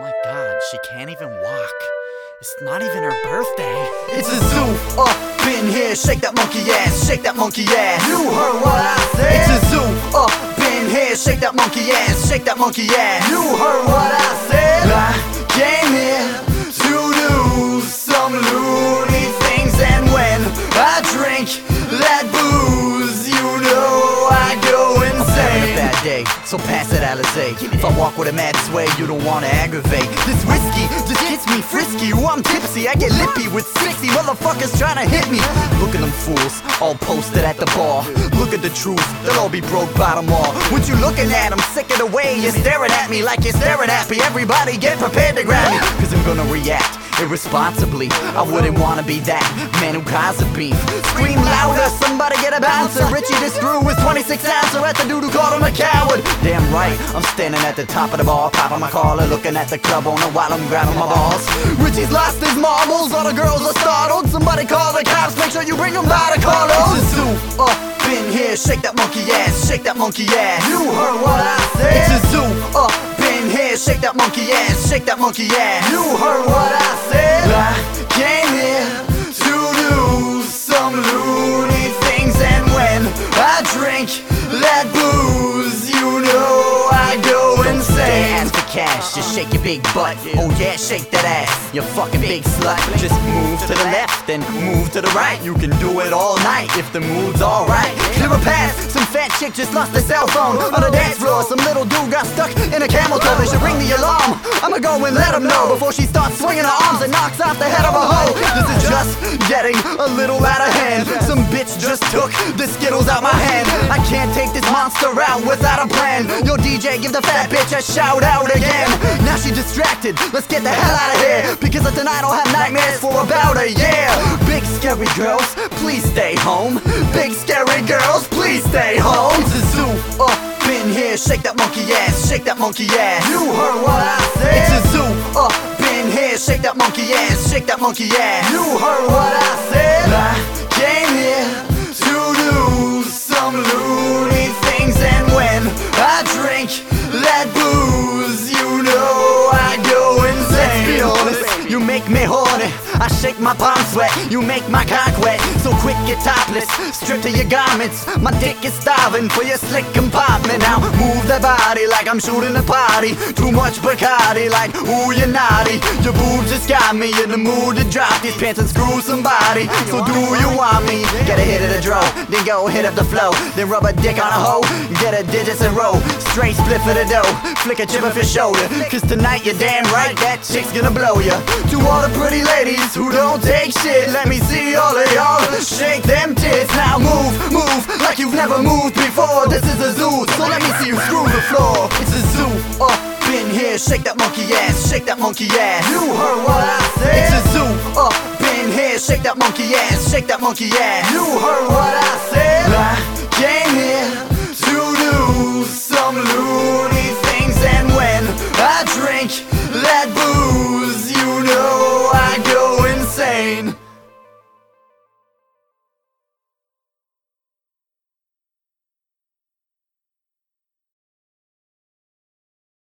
my god, she can't even walk. It's not even her birthday. It's a zoo up in here, shake that monkey ass, shake that monkey ass. You heard what I said. It's a zoo up in here, shake that monkey ass, shake that monkey ass. You heard what I said. I came here to do some loony things, and when I drink that booze, you know I go insane. Bad day, so pass it Alizé. If I walk with a mad sway, you don't wanna aggravate. This whiskey just gets me frisky. Ooh, I'm tipsy, I get lippy with 60 motherfuckers trying to hit me. Look at them fools, all posted at the bar. Look at the truth, they'll all be broke by tomorrow. What you looking at? I'm sick of the way you're staring at me like you're staring at me. Everybody get prepared to grab me, cause I'm gonna react irresponsibly. I wouldn't wanna be that man who causes beef. Scream louder, somebody get a bouncer. Richie this screw with 26 ouncer at the dude who called him a coward. Damn right, I'm standing at the top of the bar, popping my collar, looking at the club owner while I'm grabbing my balls. Richie's lost his marbles, all the girls are startled. Somebody call the cops, make sure you bring them by the Carlos. It's a zoo up in here, shake that monkey ass, shake that monkey ass. You heard what I said. It's a zoo up in here, shake that monkey ass, shake that monkey ass. You heard what I said. I came here to do some loony things, and when I drink that booze, you know I go insane. Ask for cash, just shake your big butt. Oh yeah, shake that ass, you fucking big slut. Just move to the left, then move to the right. You can do it all night if the mood's alright. Clear a path, some fat chick just lost her cell phone on the dance floor. Some little dude got stuck in a camel toe. They should ring the alarm. I'ma go and let him know before she starts swinging her arms and knocks off the head of a hoe. This is just getting a little out of hand. Some bitch just took the Skittles out my hand. I can't take this monster out without a plan. Yo DJ, give the fat bitch a shout out again. Now she distracted, let's get the hell out of here, because tonight I'll have nightmares for about a year. Big scary girls, please stay home. Big scary girls, please stay home. It's a zoo up in here, shake that monkey ass, shake that monkey ass. You heard what I said. It's a zoo up in here, shake that monkey ass, shake that monkey ass. You heard what I said. I came here to do some loony things, and when I drink that booze, you know I go insane. Let's be honest, you make me horny, I shake my palm sweat, you make my cock wet. So quick, get topless, strip to your garments. My dick is starving for your slick compartment. Now move that body like I'm shooting a party. Too much Bacardi, like ooh you're naughty. Your boobs just got me in the mood to drop these pants and screw somebody. So do you want me? Get a hit of the draw, then go hit up the flow, then rub a dick on a hoe, get a digits and roll. Straight split for the dough, flick a chip off your shoulder, cause tonight you're damn right that chick's gonna blow ya. To all the pretty ladies who don't take shit, let me see all of y'all shake them tits. Now move, move like you've never moved before. This is a zoo, so let me see you screw the floor. It's a zoo up in here, shake that monkey ass, shake that monkey ass. You heard what I said. It's a zoo up in here, shake that monkey ass, shake that monkey ass. You heard what I said. I came here to do some loony